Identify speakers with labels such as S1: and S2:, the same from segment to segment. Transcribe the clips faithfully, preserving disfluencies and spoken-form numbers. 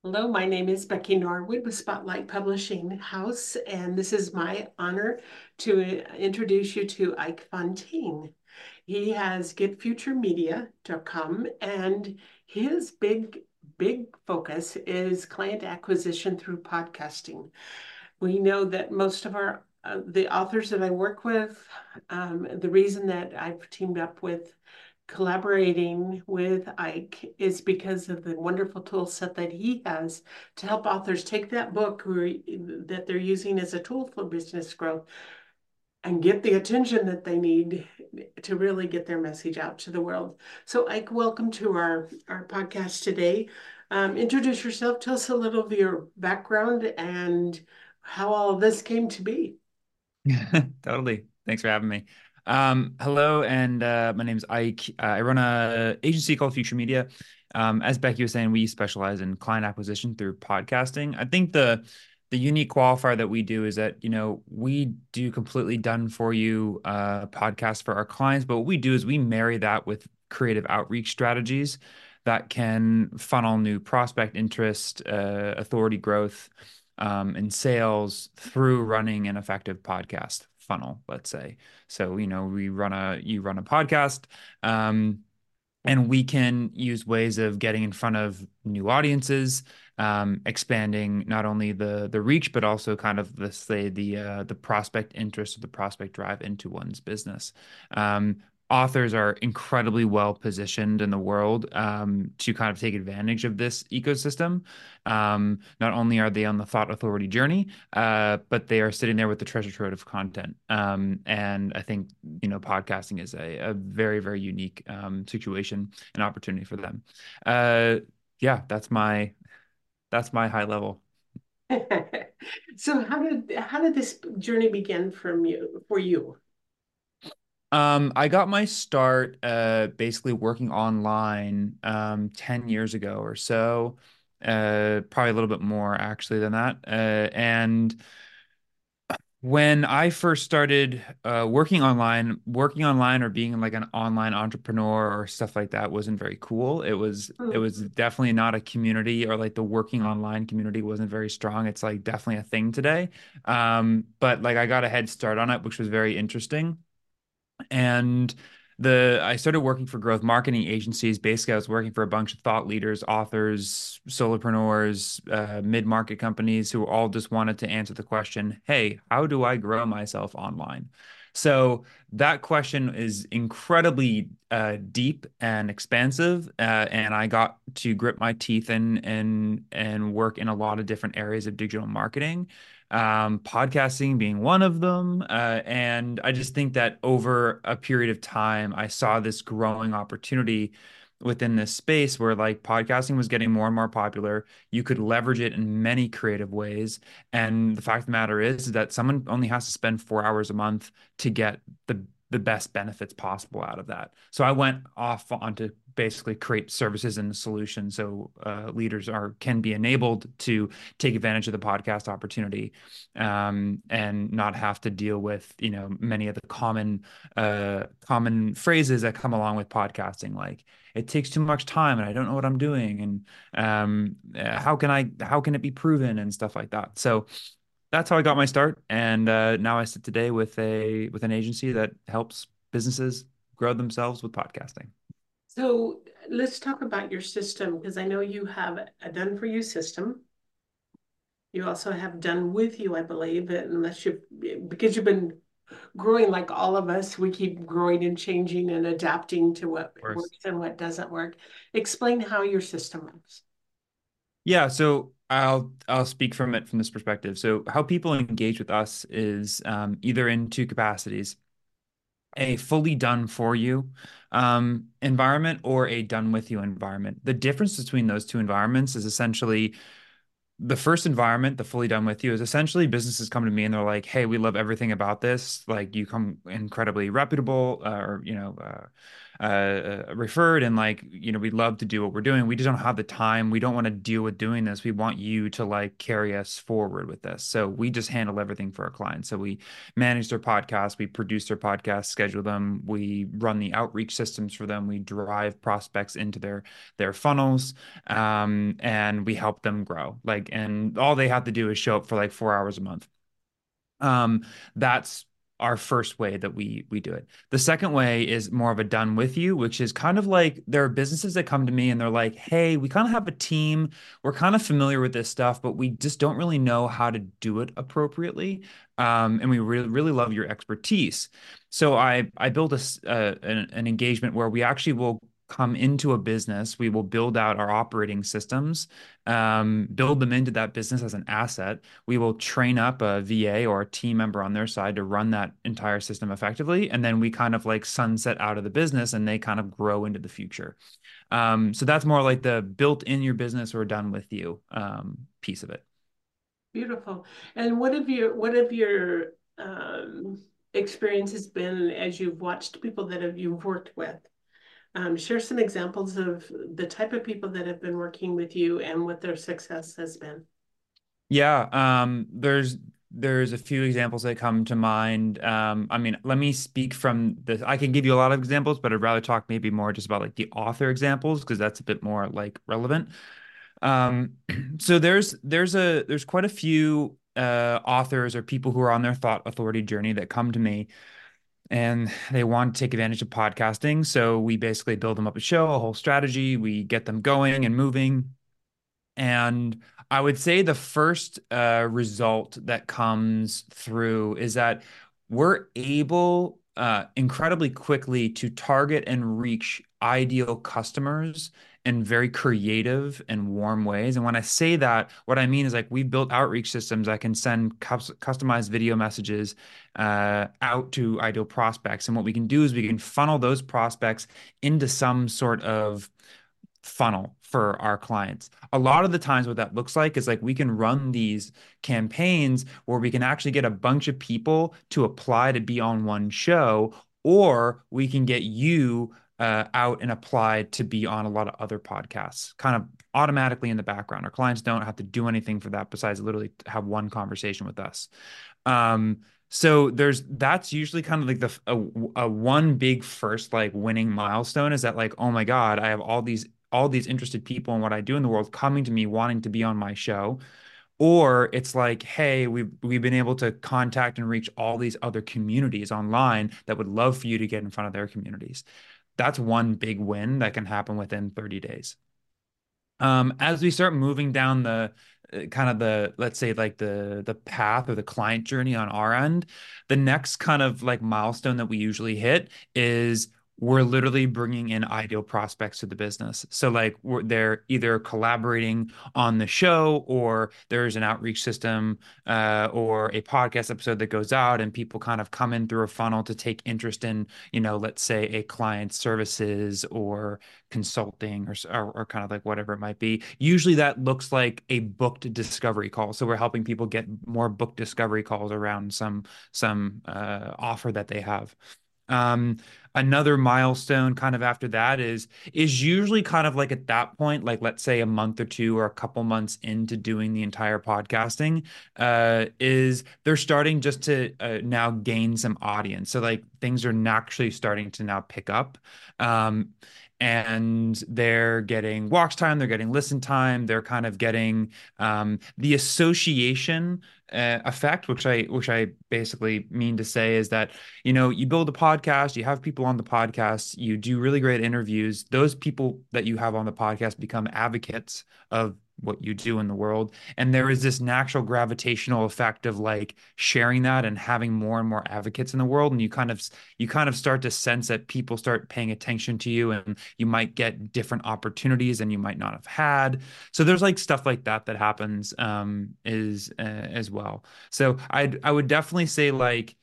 S1: Hello, my name is Becky Norwood with Spotlight Publishing House, and this is my honor to introduce you to Ike Fontaine. He has get future media dot com, and his big, big focus is client acquisition through podcasting. We know that most of our uh, the authors that I work with, um, the reason that I've teamed up with collaborating with Ike is because of the wonderful tool set that he has to help authors take that book or, that they're using as a tool for business growth and get the attention that they need to really get their message out to the world. So Ike, welcome to our, our podcast today. Um, introduce yourself, tell us a little of your background and how all of this came to be.
S2: Totally. Thanks for having me. Um, hello, and uh, my name is Ike. Uh, I run a agency called Future Media. Um, as Becky was saying, we specialize in client acquisition through podcasting. I think the the unique qualifier that we do is that, you know, we do completely done for you uh, podcasts for our clients, but what we do is we marry that with creative outreach strategies that can funnel new prospect interest, uh, authority growth, um, and sales through running an effective podcast funnel, let's say. So, you know, we run a you run a podcast, um, and we can use ways of getting in front of new audiences, um, expanding not only the the reach, but also kind of the say the uh, the prospect interest or the prospect drive into one's business. Um, Authors are incredibly well positioned in the world um, to kind of take advantage of this ecosystem. Um, not only are they on the thought authority journey, uh, but they are sitting there with the treasure trove of content. Um, and I think, you know, podcasting is a, a very, very unique um, situation and opportunity for them. Uh, yeah, that's my that's my high level.
S1: So how did how did this journey begin from you for you?
S2: Um, I got my start uh basically working online um ten years ago or so. Uh probably a little bit more actually than that. Uh and when I first started uh, working online, working online or being like an online entrepreneur or stuff like that wasn't very cool. It was it
S1: Hmm.
S2: was definitely not a community, or like the working online community wasn't very strong. It's like definitely a thing today. Um, but like I got a head start on it, which was very interesting. And the I started working for growth marketing agencies. Basically, I was working for a bunch of thought leaders, authors, solopreneurs, uh, mid-market companies who all just wanted to answer the question, hey, how do I grow myself online? So that question is incredibly uh, deep and expansive, uh, and I got to grip my teeth and and and work in a lot of different areas of digital marketing, um, podcasting being one of them. Uh, and I just think that over a period of time, I saw this growing opportunity within this space where like podcasting was getting more and more popular. You could leverage it in many creative ways. And the fact of the matter is that someone only has to spend four hours a month to get the the best benefits possible out of that. So I went off onto basically create services and solutions so uh, leaders are can be enabled to take advantage of the podcast opportunity, um, and not have to deal with, you know, many of the common uh, common phrases that come along with podcasting, like it takes too much time and I don't know what I'm doing, and um, uh, how can I how can it be proven and stuff like that. So that's how I got my start, and uh, now I sit today with a with an agency that helps businesses grow themselves with podcasting.
S1: So let's talk about your system because I know you have a done for you system. You also have done with you, I believe, unless you because you've been growing like all of us, we keep growing and changing and adapting to what
S2: Of course.
S1: works and what doesn't work. Explain how your system works.
S2: Yeah, so I'll I'll speak from it from this perspective. So how people engage with us is um, either in two capacities: a fully done for you um, environment or a done with you environment. The difference between those two environments is essentially the first environment, the fully done with you, is essentially businesses come to me and they're like, "Hey, we love everything about this. Like, you come incredibly reputable, uh, or you know, uh, uh, referred, and like, you know, we love to do what we're doing. We just don't have the time. We don't want to deal with doing this. We want you to like carry us forward with this. So we just handle everything for our clients. So we manage their podcasts, we produce their podcasts, schedule them, we run the outreach systems for them, we drive prospects into their their funnels, um, and we help them grow. Like, and all they have to do is show up for like four hours a month. Um, that's our first way that we we do it. The second way is more of a done with you, which is kind of like there are businesses that come to me and they're like, "Hey, we kind of have a team. We're kind of familiar with this stuff, but we just don't really know how to do it appropriately. Um, and we really really love your expertise." So I I built a s- uh, an, an engagement where we actually will come into a business. We will build out our operating systems, um, build them into that business as an asset. We will train up a V A or a team member on their side to run that entire system effectively. And then we kind of like sunset out of the business and they kind of grow into the future. Um, so that's more like the built in your business or done with you um, piece of it.
S1: Beautiful. And what have your what have your um, experiences been as you've watched people that have you've worked with? Um, share some examples of the type of people that have been working with you and what their success has been.
S2: Yeah, um, there's there's a few examples that come to mind. Um, I mean, let me speak from the. I can give you a lot of examples, but I'd rather talk maybe more just about like the author examples because that's a bit more like relevant. Um, so there's there's a there's quite a few uh, authors or people who are on their thought authority journey that come to me and they want to take advantage of podcasting. So we basically build them up a show, a whole strategy. We get them going and moving. And I would say the first uh, result that comes through is that we're able uh, incredibly quickly to target and reach ideal customers in very creative and warm ways. And when I say that, what I mean is like we built outreach systems that can send cus customized video messages uh, out to ideal prospects. And what we can do is we can funnel those prospects into some sort of funnel for our clients. A lot of the times what that looks like is like we can run these campaigns where we can actually get a bunch of people to apply to be on one show, or we can get you uh, out and applied to be on a lot of other podcasts, kind of automatically in the background. Our clients don't have to do anything for that besides literally have one conversation with us. Um, so there's that's usually kind of like the a, a one big first like winning milestone is that like, oh my God, I have all these all these interested people in what I do in the world coming to me wanting to be on my show. Or it's like, hey, we've we've been able to contact and reach all these other communities online that would love for you to get in front of their communities. That's one big win that can happen within thirty days. Um, as we start moving down the uh, kind of the, let's say like the the path or the client journey on our end, the next kind of like milestone that we usually hit is we're literally bringing in ideal prospects to the business. So like we're, they're either collaborating on the show or there's an outreach system uh, or a podcast episode that goes out and people kind of come in through a funnel to take interest in, you know, let's say a client's services or consulting or, or, or kind of like whatever it might be. Usually that looks like a booked discovery call. So we're helping people get more booked discovery calls around some some uh, offer that they have. Um, Another milestone kind of after that is is usually kind of like at that point, like let's say a month or two or a couple months into doing the entire podcasting, uh, is they're starting just to uh, now gain some audience. So like things are naturally starting to now pick up. Um, and they're getting watch time, they're getting listen time, they're kind of getting um, the association uh, effect, which I which I basically mean to say is that you know, you build a podcast, you have people on the podcast, you do really great interviews. Those people that you have on the podcast become advocates of what you do in the world. And there is this natural gravitational effect of like sharing that and having more and more advocates in the world. And you kind of you kind of start to sense that people start paying attention to you and you might get different opportunities than you might not have had. So there's like stuff like that that happens um is uh, as well. So I I would definitely say like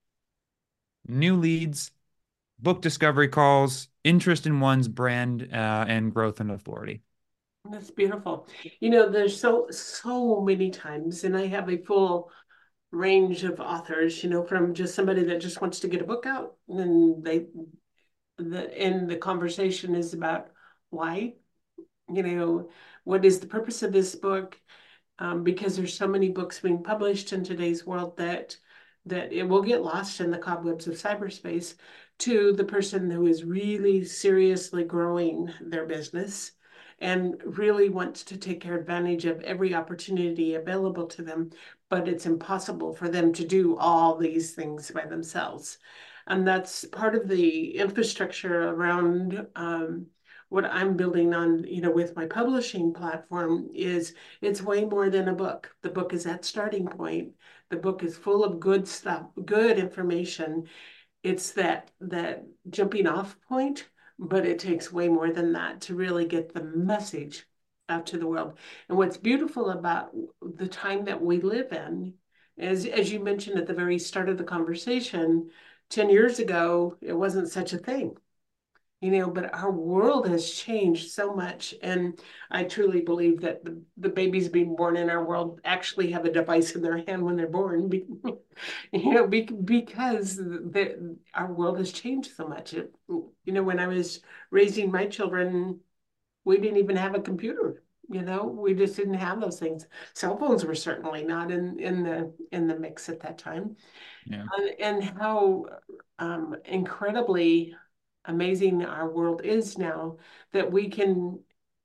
S2: new leads, book discovery calls, interest in one's brand, uh, and growth and authority.
S1: That's beautiful. You know, there's so so many times, and I have a full range of authors, you know, from just somebody that just wants to get a book out and they the and the conversation is about why, you know, what is the purpose of this book? Um, because there's so many books being published in today's world that that it will get lost in the cobwebs of cyberspace to the person who is really seriously growing their business and really wants to take advantage of every opportunity available to them, but it's impossible for them to do all these things by themselves. And that's part of the infrastructure around um, what I'm building on, you know, with my publishing platform is it's way more than a book. The book is that starting point. The book is full of good stuff, good information. It's that that jumping off point, but it takes way more than that to really get the message out to the world. And what's beautiful about the time that we live in is, as you mentioned at the very start of the conversation, ten years ago, it wasn't such a thing, you know, but our world has changed so much. And I truly believe that the, the babies being born in our world actually have a device in their hand when they're born, be, you know, be, because the, our world has changed so much. It, you know, when I was raising my children, we didn't even have a computer. You know, we just didn't have those things. Cell phones were certainly not in, in the in the mix at that time.
S2: Yeah.
S1: And, and how um, incredibly amazing our world is now that we can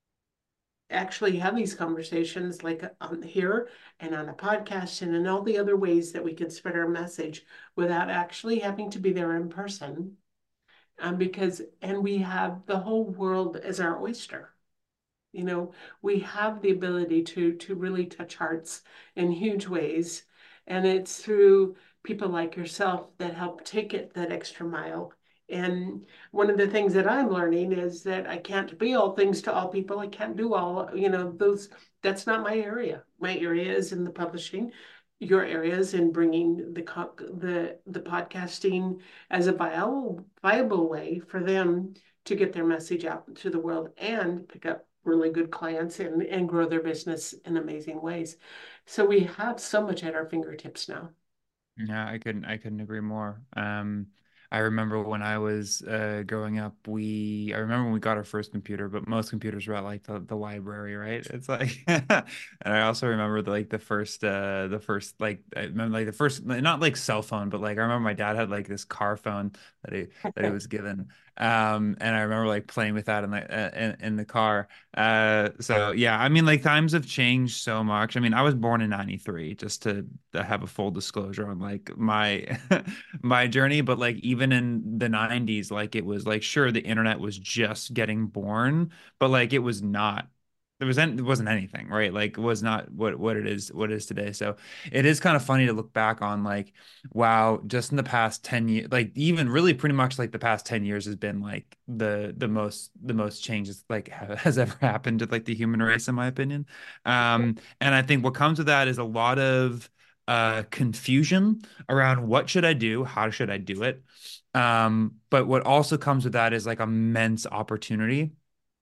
S1: actually have these conversations like on here and on a podcast and in all the other ways that we can spread our message without actually having to be there in person. Um, because, and we have the whole world as our oyster. You know, we have the ability to to really touch hearts in huge ways. And it's through people like yourself that help take it that extra mile. And one of the things that I'm learning is that I can't be all things to all people. I can't do all, you know, those, that's not my area. My area is in the publishing. Your area is in bringing the the the podcasting as a viable viable way for them to get their message out to the world and pick up really good clients and, and grow their business in amazing ways. So we have so much at our fingertips now.
S2: Yeah, I couldn't I couldn't agree more. Um, I remember when I was uh growing up, we I remember when we got our first computer, but most computers were at like the, the library, right? It's like and I also remember the, like the first uh the first like I remember like the first not like cell phone, but like I remember my dad had like this car phone that he that he was given. Um, and I remember like playing with that in the uh, in, in the car. Uh, so yeah, I mean, like times have changed so much. I mean, I was born in ninety-three, just to, to have a full disclosure on like my my journey, but like even in the nineties, like it was like sure the internet was just getting born, but like it was not there was it wasn't anything, right? Like it was not what what it is what it is today. So it is kind of funny to look back on like wow, just in the past ten years, like even really pretty much like the past ten years has been like the the most the most changes like ha has ever happened to like the human race in my opinion. Um, and I think what comes with that is a lot of uh confusion around what should I do, how should I do it. Um, but what also comes with that is like immense opportunity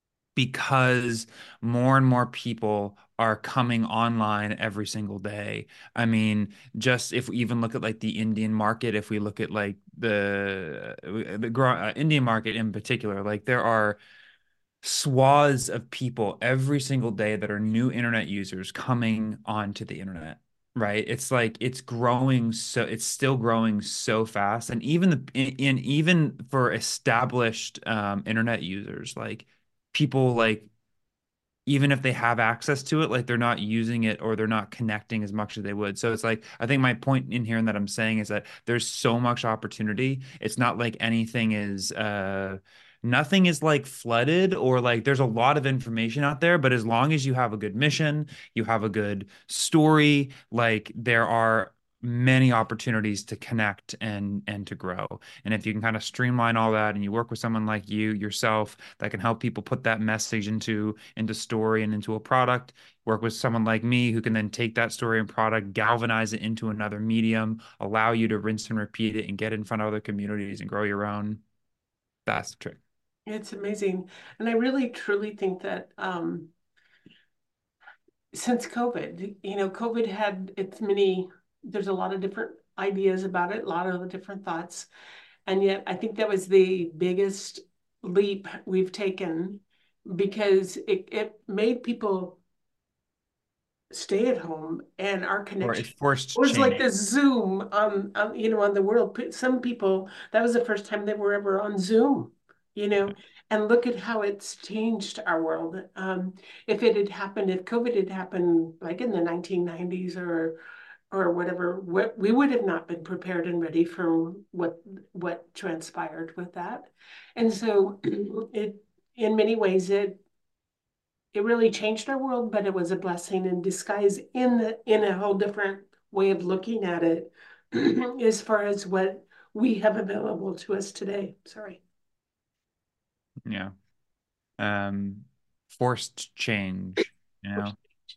S2: because more and more people are coming online every single day. I mean, just if we even look at like the Indian market, if we look at like the the uh, Indian market in particular, like there are swaths of people every single day that are new internet users coming onto the internet. Right. It's like it's growing so it's still growing so fast. And even the in, in even for established um internet users, like people like even if they have access to it, like they're not using it or they're not connecting as much as they would. So it's like, I think my point in here and that I'm saying is that there's so much opportunity. It's not like anything is, uh, nothing is like flooded or like there's a lot of information out there, but as long as you have a good mission, you have a good story, like there are many opportunities to connect and and to grow. And if you can kind of streamline all that and you work with someone like you yourself that can help people put that message into into story and into a product, work with someone like me who can then take that story and product, galvanize it into another medium, allow you to rinse and repeat it and get in front of other communities and grow your own. That's the trick.
S1: It's amazing. And I really truly think that um, since COVID, you know, COVID had its many, there's a lot of different ideas about it, a lot of different thoughts. And yet I think that was the biggest leap we've taken because it, it made people stay at home and our
S2: Or it
S1: connection
S2: forced
S1: was like
S2: change.
S1: this Zoom on, on you know on the world. Some people, that was the first time they were ever on Zoom, you know, and look at how it's changed our world. Um, if it had happened, if COVID had happened like in the nineteen nineties or or whatever, we would have not been prepared and ready for what what transpired with that. And so it, in many ways, it it really changed our world, but it was a blessing in disguise in the in a whole different way of looking at it as far as what we have available to us today. Sorry.
S2: Yeah. Um, Forced change, you know.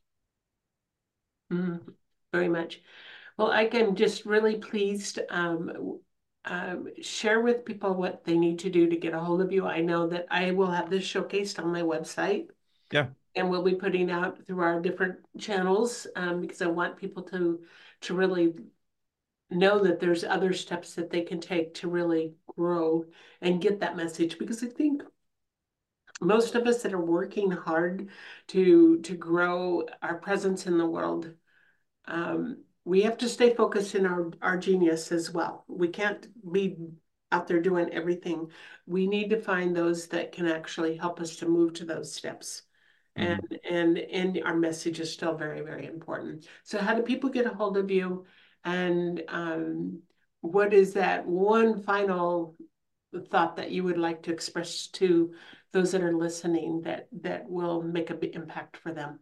S1: Mm, very much. Well, I am just really pleased. Um, um, share with people what they need to do to get a hold of you. I know that I will have this showcased on my website
S2: Yeah.
S1: and we'll be putting out through our different channels um, because I want people to to really know that there's other steps that they can take to really grow and get that message because I think most of us that are working hard to to grow our presence in the world, um, we have to stay focused in our our genius as well. We can't be out there doing everything. We need to find those that can actually help us to move to those steps. And
S2: Mhm.
S1: and and our message is still very, very important. So how do people get a hold of you? And um, what is that one final thought that you would like to express to those that are listening that that will make a big impact for them?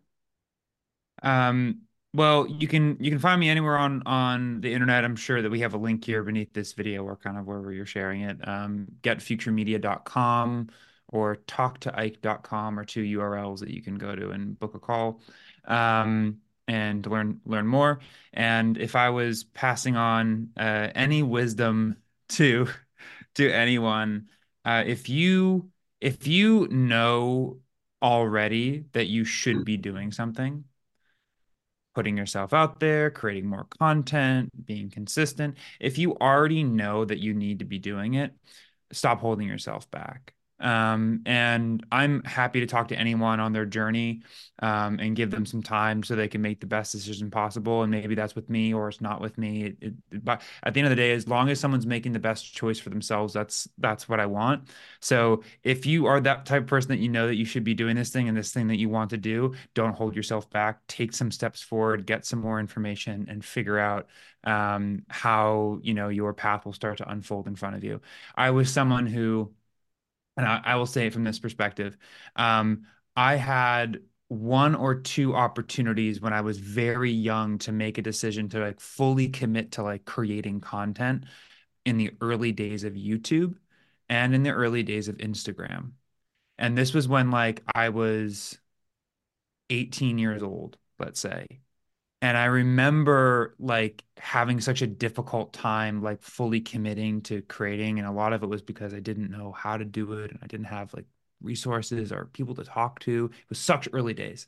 S2: Um, well, you can you can find me anywhere on on the internet. I'm sure that we have a link here beneath this video or kind of wherever you're sharing it. Um, get future media dot com or talk to ike dot com are two U R Ls that you can go to and book a call um, and learn learn more. And if I was passing on uh, any wisdom to to anyone, uh, if you if you know already that you should be doing something, putting yourself out there, creating more content, being consistent. If you already know that you need to be doing it, stop holding yourself back. Um, and I'm happy to talk to anyone on their journey um, and give them some time so they can make the best decision possible. And maybe that's with me or it's not with me. It, it, but at the end of the day, as long as someone's making the best choice for themselves, that's that's what I want. So if you are that type of person that you know that you should be doing this thing and this thing that you want to do, don't hold yourself back. Take some steps forward, get some more information, and figure out um, how you know your path will start to unfold in front of you. I was someone who, and I, I will say it from this perspective, um, I had one or two opportunities when I was very young to make a decision to like fully commit to like creating content in the early days of YouTube and in the early days of Instagram. And this was when like I was eighteen years old, let's say. And I remember like having such a difficult time like fully committing to creating. And a lot of it was because I didn't know how to do it and I didn't have like resources or people to talk to. It was such early days.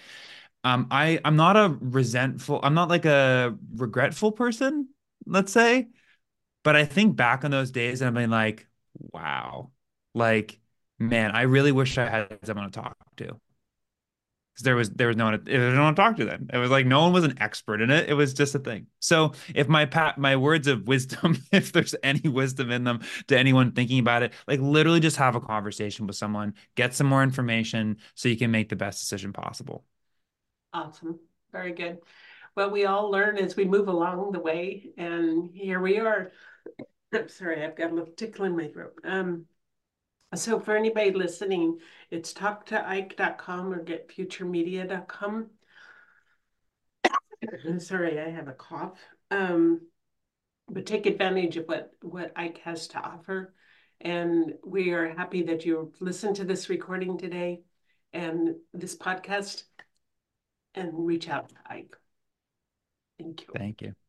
S2: Um, I I'm not a resentful, I'm not like a regretful person, let's say, but I think back on those days and I've been like, wow, like, man, I really wish I had someone to talk to. Because there was there was no one there was no one to talk to then. It was like no one was an expert in it. It was just a thing. So if my pat my words of wisdom, if there's any wisdom in them to anyone thinking about it, like literally just have a conversation with someone, get some more information so you can make the best decision possible.
S1: Awesome. Very good. Well, we all learn as we move along the way, and here we are. I'm sorry, I've got a little tickle in my throat. Um, so for anybody listening, it's talk to ike dot com or get future media dot com. Sorry, I have a cough. Um, but take advantage of what what Ike has to offer. And we are happy that you listened to this recording today and this podcast and reach out to Ike. Thank you.
S2: Thank you.